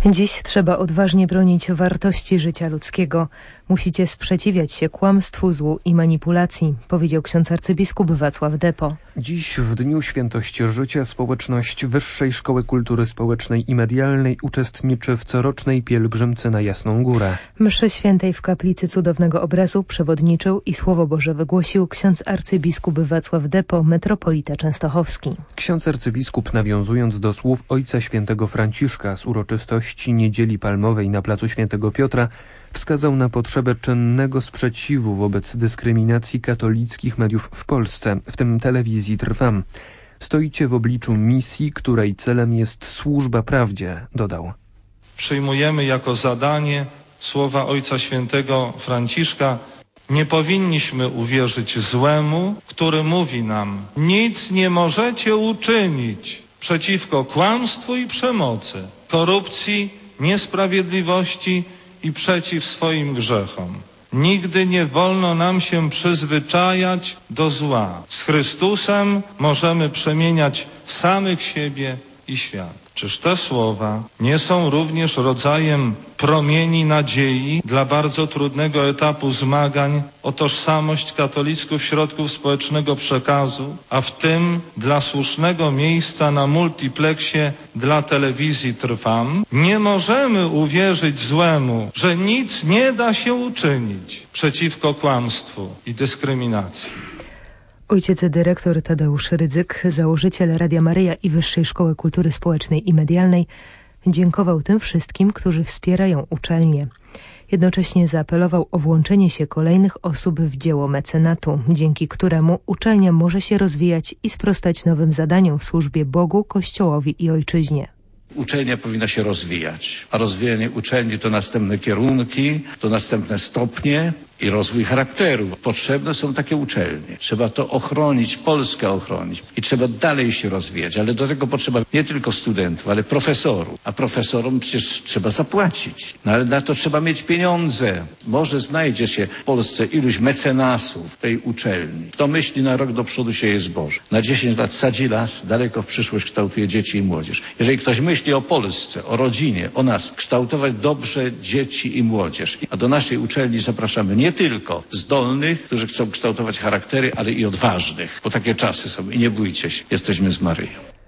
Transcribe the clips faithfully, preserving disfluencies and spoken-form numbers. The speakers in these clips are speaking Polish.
Dziś trzeba odważnie bronić wartości życia ludzkiego. Musicie sprzeciwiać się kłamstwu, złu i manipulacji, powiedział ksiądz arcybiskup Wacław Depo. Dziś w Dniu Świętości Życia społeczność Wyższej Szkoły Kultury Społecznej i Medialnej uczestniczy w corocznej pielgrzymce na Jasną Górę. Mszy świętej w kaplicy Cudownego Obrazu przewodniczył i Słowo Boże wygłosił ksiądz arcybiskup Wacław Depo, metropolita częstochowski. Ksiądz arcybiskup, nawiązując do słów Ojca Świętego Franciszka z uroczystości Niedzieli Palmowej na placu Świętego Piotra, wskazał na potrzebę czynnego sprzeciwu wobec dyskryminacji katolickich mediów w Polsce, w tym telewizji Trwam. Stoicie w obliczu misji, której celem jest służba prawdzie, dodał. Przyjmujemy jako zadanie słowa Ojca Świętego Franciszka. Nie powinniśmy uwierzyć złemu, który mówi nam: nic nie możecie uczynić przeciwko kłamstwu i przemocy, korupcji, niesprawiedliwości i przeciw swoim grzechom. Nigdy nie wolno nam się przyzwyczajać do zła. Z Chrystusem możemy przemieniać samych siebie i świat. Czyż te słowa nie są również rodzajem promieni nadziei dla bardzo trudnego etapu zmagań o tożsamość katolicków środków społecznego przekazu, a w tym dla słusznego miejsca na multipleksie dla telewizji Trwam? Nie możemy uwierzyć złemu, że nic nie da się uczynić przeciwko kłamstwu i dyskryminacji. Ojciec dyrektor Tadeusz Rydzyk, założyciel Radia Maryja i Wyższej Szkoły Kultury Społecznej i Medialnej, dziękował tym wszystkim, którzy wspierają uczelnię. Jednocześnie zaapelował o włączenie się kolejnych osób w dzieło mecenatu, dzięki któremu uczelnia może się rozwijać i sprostać nowym zadaniom w służbie Bogu, Kościołowi i Ojczyźnie. Uczelnia powinna się rozwijać, a rozwijanie uczelni to następne kierunki, to następne stopnie i rozwój charakteru. Potrzebne są takie uczelnie. Trzeba to ochronić, Polskę ochronić i trzeba dalej się rozwijać, ale do tego potrzeba nie tylko studentów, ale profesorów. A profesorom przecież trzeba zapłacić. No ale na to trzeba mieć pieniądze. Może znajdzie się w Polsce iluś mecenasów tej uczelni. Kto myśli na rok do przodu, sieje zboże. Na dziesięć lat sadzi las, daleko w przyszłość kształtuje dzieci i młodzież. Jeżeli ktoś myśli o Polsce, o rodzinie, o nas, kształtować dobrze dzieci i młodzież. A do naszej uczelni zapraszamy nie tylko zdolnych, którzy chcą kształtować charaktery, ale i odważnych, bo takie czasy są i nie bójcie się, jesteśmy z Maryją.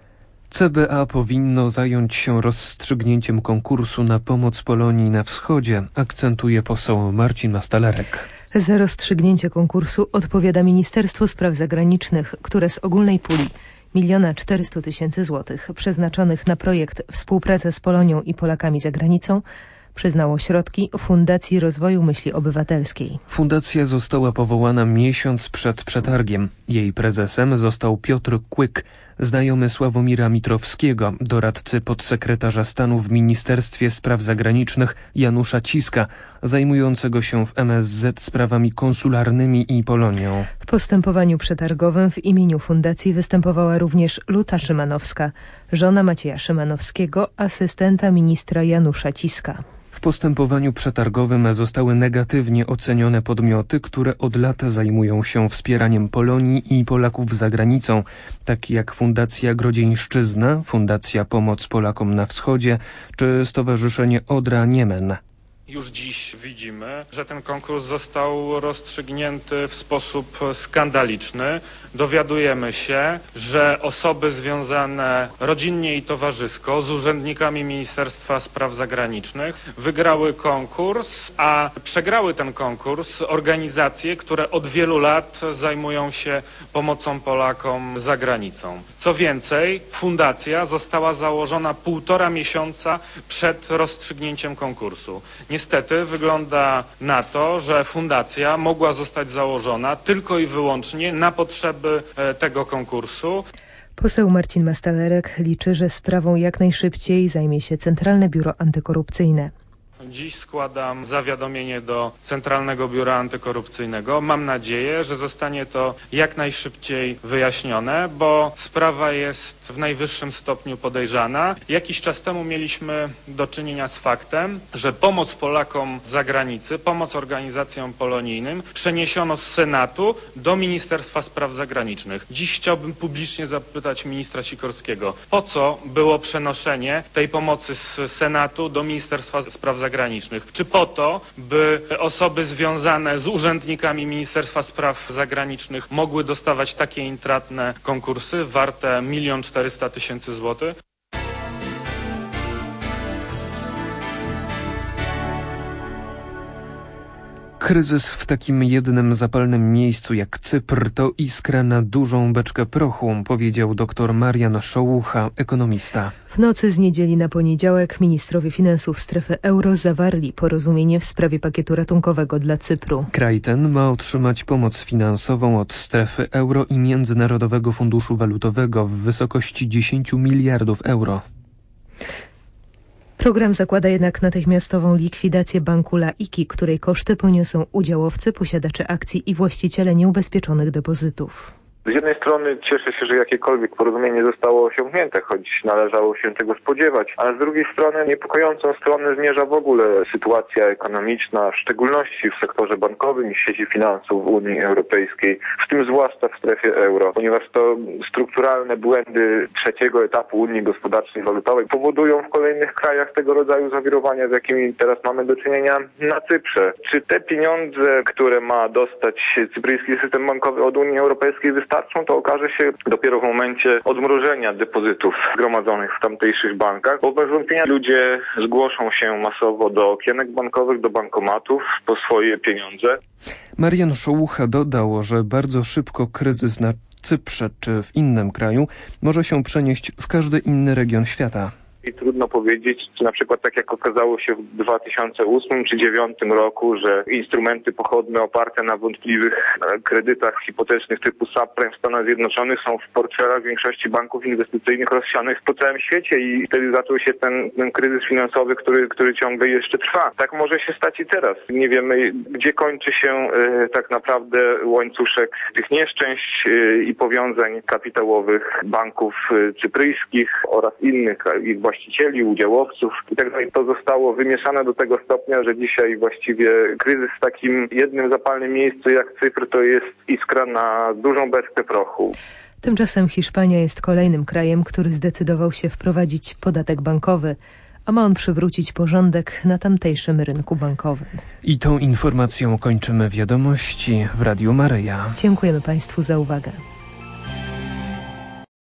C B A powinno zająć się rozstrzygnięciem konkursu na pomoc Polonii na wschodzie, akcentuje poseł Marcin Mastalerek. Za rozstrzygnięcie konkursu odpowiada Ministerstwo Spraw Zagranicznych, które z ogólnej puli miliona czterysta tysięcy złotych przeznaczonych na projekt Współpraca z Polonią i Polakami za granicą przyznało środki Fundacji Rozwoju Myśli Obywatelskiej. Fundacja została powołana miesiąc przed przetargiem. Jej prezesem został Piotr Kłyk, znajomy Sławomira Mitrowskiego, doradcy podsekretarza stanu w Ministerstwie Spraw Zagranicznych Janusza Ciska, zajmującego się w M S Z sprawami konsularnymi i Polonią. W postępowaniu przetargowym w imieniu fundacji występowała również Luta Szymanowska, żona Macieja Szymanowskiego, asystenta ministra Janusza Ciska. W postępowaniu przetargowym zostały negatywnie ocenione podmioty, które od lat zajmują się wspieraniem Polonii i Polaków za granicą, takie jak Fundacja Grodzieńszczyzna, Fundacja Pomoc Polakom na Wschodzie czy Stowarzyszenie Odra-Niemen. Już dziś widzimy, że ten konkurs został rozstrzygnięty w sposób skandaliczny. Dowiadujemy się, że osoby związane rodzinnie i towarzysko z urzędnikami Ministerstwa Spraw Zagranicznych wygrały konkurs, a przegrały ten konkurs organizacje, które od wielu lat zajmują się pomocą Polakom za granicą. Co więcej, fundacja została założona półtora miesiąca przed rozstrzygnięciem konkursu. Niestety wygląda na to, że fundacja mogła zostać założona tylko i wyłącznie na potrzeby tego konkursu. Poseł Marcin Mastalerek liczy, że sprawą jak najszybciej zajmie się Centralne Biuro Antykorupcyjne. dziś składam zawiadomienie do Centralnego Biura Antykorupcyjnego. Mam nadzieję, że zostanie to jak najszybciej wyjaśnione, bo sprawa jest w najwyższym stopniu podejrzana. Jakiś czas temu mieliśmy do czynienia z faktem, że pomoc Polakom z zagranicy, pomoc organizacjom polonijnym przeniesiono z Senatu do Ministerstwa Spraw Zagranicznych. Dziś chciałbym publicznie zapytać ministra Sikorskiego, po co było przenoszenie tej pomocy z Senatu do Ministerstwa Spraw Zagranicznych? Czy po to, by osoby związane z urzędnikami Ministerstwa Spraw Zagranicznych mogły dostawać takie intratne konkursy warte milion czterysta tysięcy złotych? Kryzys w takim jednym zapalnym miejscu jak Cypr to iskra na dużą beczkę prochu, powiedział dr Marian Szołucha, ekonomista. W nocy z niedzieli na poniedziałek ministrowie finansów strefy euro zawarli porozumienie w sprawie pakietu ratunkowego dla Cypru. Kraj ten ma otrzymać pomoc finansową od strefy euro i Międzynarodowego Funduszu Walutowego w wysokości dziesięć miliardów euro. Program zakłada jednak natychmiastową likwidację banku Laiki, której koszty poniosą udziałowcy, posiadacze akcji i właściciele nieubezpieczonych depozytów. Z jednej strony cieszę się, że jakiekolwiek porozumienie zostało osiągnięte, choć należało się tego spodziewać, ale z drugiej strony niepokojącą stronę zmierza w ogóle sytuacja ekonomiczna, w szczególności w sektorze bankowym i sieci finansów Unii Europejskiej, w tym zwłaszcza w strefie euro, ponieważ to strukturalne błędy trzeciego etapu Unii Gospodarczej i Walutowej powodują w kolejnych krajach tego rodzaju zawirowania, z jakimi teraz mamy do czynienia na Cyprze. Czy te pieniądze, które ma dostać cypryjski system bankowy od Unii Europejskiej, wystarczą? To okaże się dopiero w momencie odmrożenia depozytów zgromadzonych w tamtejszych bankach, bo bez wątpienia ludzie zgłoszą się masowo do okienek bankowych, do bankomatów po swoje pieniądze. Marian Szołucha dodał, że bardzo szybko kryzys na Cyprze czy w innym kraju może się przenieść w każdy inny region świata. I trudno powiedzieć, czy na przykład tak jak okazało się w dwa tysiące ósmym czy dwa tysiące dziewiątym roku, że instrumenty pochodne oparte na wątpliwych kredytach hipotecznych typu subprime w Stanach Zjednoczonych są w portfelach większości banków inwestycyjnych rozsianych po całym świecie i wtedy zaczął się ten, ten kryzys finansowy, który, który ciągle jeszcze trwa. Tak może się stać i teraz. Nie wiemy, gdzie kończy się e, tak naprawdę łańcuszek tych nieszczęść e, i powiązań kapitałowych banków e, cypryjskich oraz innych ich właścicieli. właścicieli, udziałowców i tak dalej. To zostało wymieszane do tego stopnia, że dzisiaj właściwie kryzys w takim jednym zapalnym miejscu jak Cypr to jest iskra na dużą beczkę prochu. Tymczasem Hiszpania jest kolejnym krajem, który zdecydował się wprowadzić podatek bankowy, a ma on przywrócić porządek na tamtejszym rynku bankowym. I tą informacją kończymy wiadomości w Radiu Maryja. Dziękujemy Państwu za uwagę.